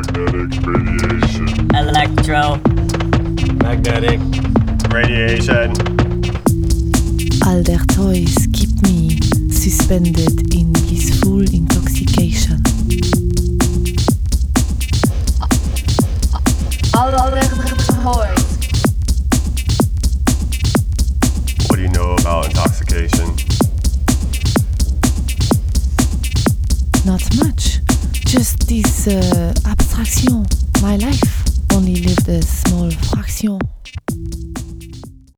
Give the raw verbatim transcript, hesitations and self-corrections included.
Magnetic radiation. Electro. Magnetic radiation. All their toys keep me suspended in blissful intoxication. All their toys. What do you know about intoxication? Not much, just this uh, abstraction. My life only lived a small fraction.